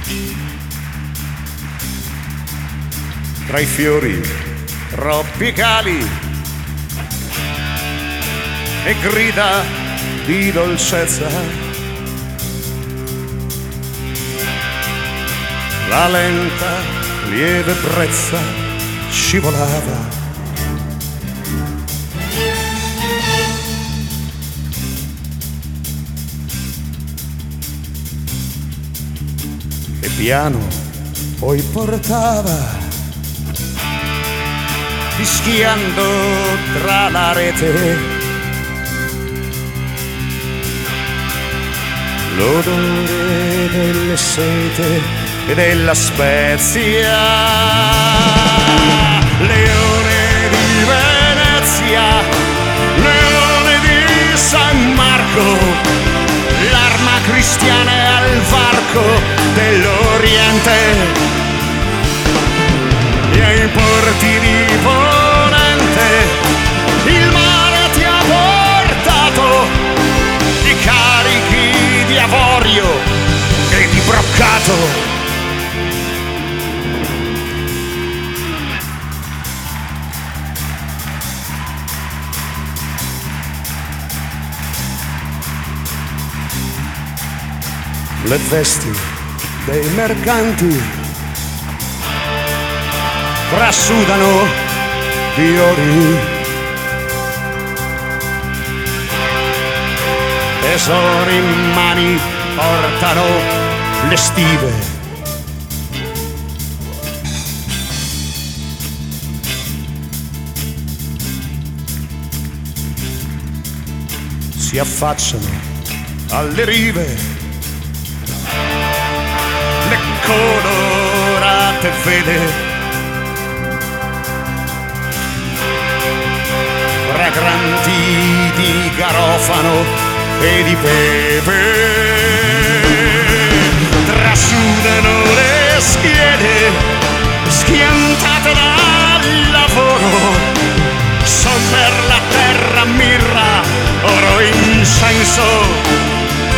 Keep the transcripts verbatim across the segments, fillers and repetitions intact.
Tra i fiori tropicali e grida di dolcezza, la lenta lieve brezza scivolava. E piano poi portava, fischiando tra la rete, l'odore delle sete e della spezia. Leone di Venezia, leone di San Marco, l'arma cristiana è al varco dell'Oriente e ai porti di Ponente il mare ti ha portato i carichi di avorio e di broccato. Le vesti dei mercanti trasudano di ori, tesori in mani portano le stive, si affacciano alle rive le colorate vede, fragranti di garofano e di pepe, trasudano le schiene schiantate dal lavoro, son per la terra mirra, oro incenso.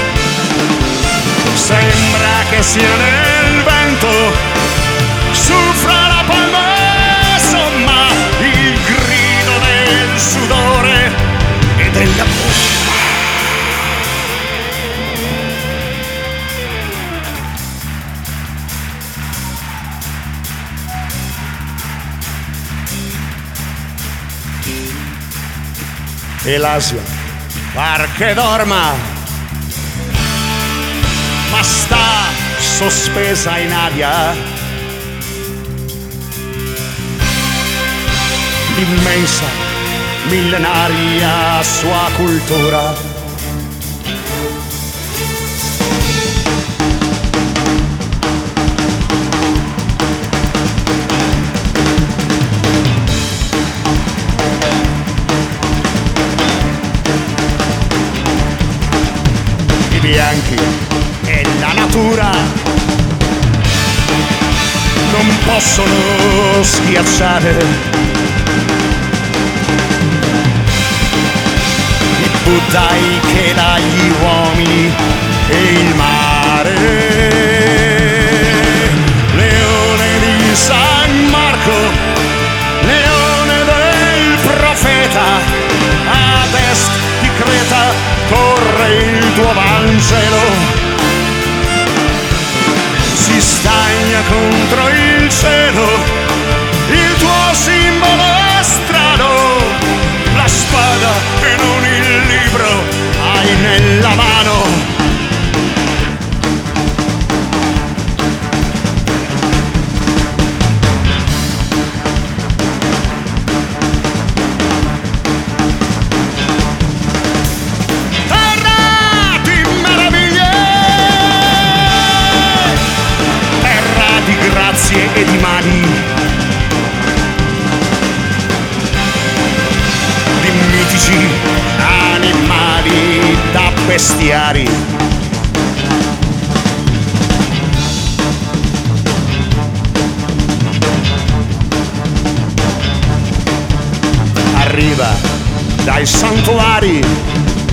Sembra che sia nel vento, soffra la palma, insomma, il grido del sudore e della bomba. E l'Asia par che dorma, ma sta sospesa in aria, l'immensa, millenaria sua cultura. I bianchi e la natura non possono schiacciare i buddai che dagli uomini e il mare. Leone di San Marco, leone del profeta, ad est di Creta corre il tuo Vangelo, si stagna contro il cielo, il tuo simbolo è strano, la spada e non il libro hai nella mano. E di mani, di mitici animali da bestiari. Arriva dai santuari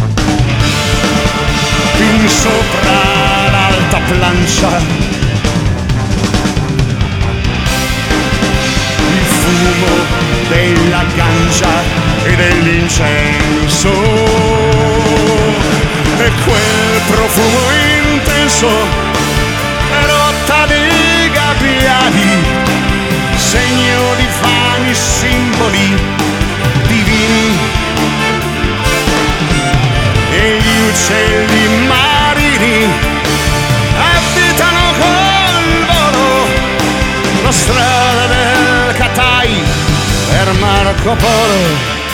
fin sopra l'alta plancia, odori dell'incenso e quel profumo intenso, rotta di gabbiani, segno di fami, simboli divini, e gli uccelli marini abitano col volo la strada del Catai per Marco Polo.